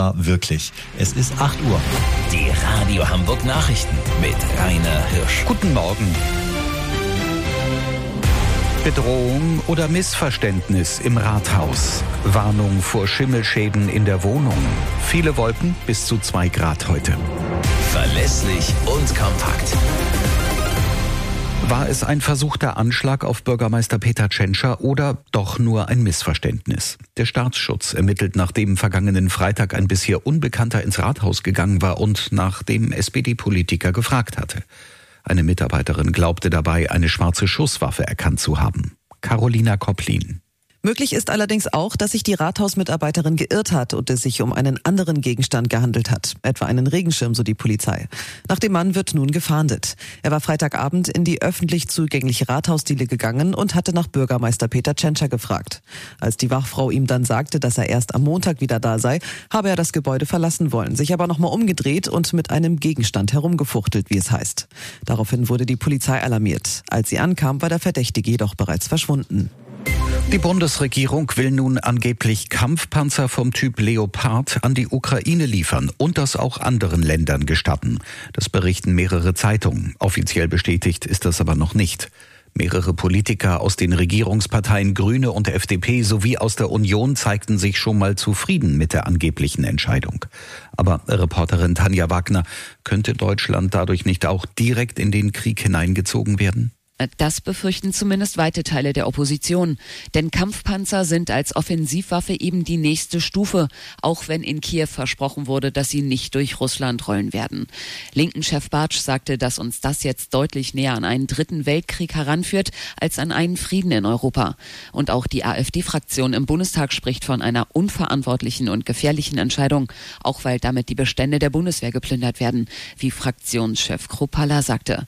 zwar wirklich. Es ist 8 Uhr. Die Radio Hamburg Nachrichten mit Rainer Hirsch. Guten Morgen. Bedrohung oder Missverständnis im Rathaus. Warnung vor Schimmelschäden in der Wohnung. Viele Wolken, bis zu 2 Grad heute. Verlässlich und kompakt. War es ein versuchter Anschlag auf Bürgermeister Peter Tschentscher oder doch nur ein Missverständnis? Der Staatsschutz ermittelt, nachdem vergangenen Freitag ein bisher Unbekannter ins Rathaus gegangen war und nach dem SPD-Politiker gefragt hatte. Eine Mitarbeiterin glaubte dabei, eine schwarze Schusswaffe erkannt zu haben. Carolina Kopplin. Möglich ist allerdings auch, dass sich die Rathausmitarbeiterin geirrt hat und es sich um einen anderen Gegenstand gehandelt hat, etwa einen Regenschirm, so die Polizei. Nach dem Mann wird nun gefahndet. Er war Freitagabend in die öffentlich zugängliche Rathausdiele gegangen und hatte nach Bürgermeister Peter Tschentscher gefragt. Als die Wachfrau ihm dann sagte, dass er erst am Montag wieder da sei, habe er das Gebäude verlassen wollen, sich aber nochmal umgedreht und mit einem Gegenstand herumgefuchtelt, wie es heißt. Daraufhin wurde die Polizei alarmiert. Als sie ankam, war der Verdächtige jedoch bereits verschwunden. Die Bundesregierung will nun angeblich Kampfpanzer vom Typ Leopard an die Ukraine liefern und das auch anderen Ländern gestatten. Das berichten mehrere Zeitungen. Offiziell bestätigt ist das aber noch nicht. Mehrere Politiker aus den Regierungsparteien Grüne und FDP sowie aus der Union zeigten sich schon mal zufrieden mit der angeblichen Entscheidung. Aber Reporterin Tanja Wagner, könnte Deutschland dadurch nicht auch direkt in den Krieg hineingezogen werden? Das befürchten zumindest weite Teile der Opposition. Denn Kampfpanzer sind als Offensivwaffe eben die nächste Stufe, auch wenn in Kiew versprochen wurde, dass sie nicht durch Russland rollen werden. Linken-Chef Bartsch sagte, dass uns das jetzt deutlich näher an einen 3. Weltkrieg heranführt, als an einen Frieden in Europa. Und auch die AfD-Fraktion im Bundestag spricht von einer unverantwortlichen und gefährlichen Entscheidung, auch weil damit die Bestände der Bundeswehr geplündert werden, wie Fraktionschef Kruppalla sagte.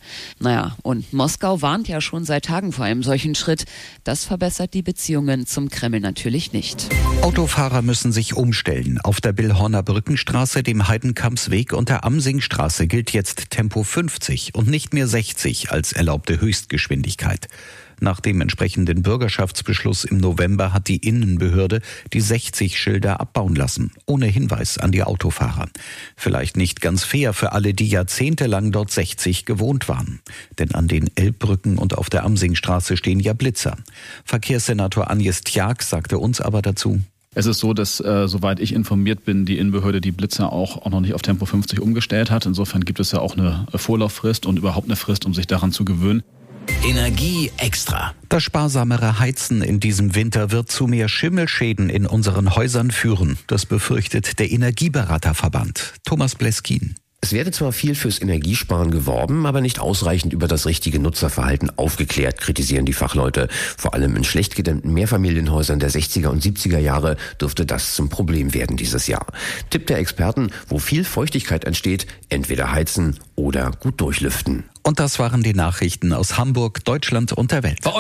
Und Moskau warnt ja schon seit Tagen vor einem solchen Schritt. Das verbessert die Beziehungen zum Kreml natürlich nicht. Autofahrer müssen sich umstellen. Auf der Billhorner Brückenstraße, dem Heidenkampsweg und der Amsingstraße gilt jetzt Tempo 50 und nicht mehr 60 als erlaubte Höchstgeschwindigkeit. Nach dem entsprechenden Bürgerschaftsbeschluss im November hat die Innenbehörde die 60-Schilder abbauen lassen, ohne Hinweis an die Autofahrer. Vielleicht nicht ganz fair für alle, die jahrzehntelang dort 60 gewohnt waren. Denn an den Elbbrücken und auf der Amsingstraße stehen ja Blitzer. Verkehrssenator Agnes Tjag sagte uns aber dazu: Es ist so, dass, soweit ich informiert bin, die Innenbehörde die Blitzer auch noch nicht auf Tempo 50 umgestellt hat. Insofern gibt es ja auch eine Vorlauffrist und überhaupt eine Frist, um sich daran zu gewöhnen. Energie extra. Das sparsamere Heizen in diesem Winter wird zu mehr Schimmelschäden in unseren Häusern führen. Das befürchtet der Energieberaterverband. Thomas Bleskin. Es werde zwar viel fürs Energiesparen geworben, aber nicht ausreichend über das richtige Nutzerverhalten aufgeklärt, kritisieren die Fachleute. Vor allem in schlecht gedämmten Mehrfamilienhäusern der 60er und 70er Jahre dürfte das zum Problem werden dieses Jahr. Tipp der Experten: Wo viel Feuchtigkeit entsteht, entweder heizen oder gut durchlüften. Und das waren die Nachrichten aus Hamburg, Deutschland und der Welt.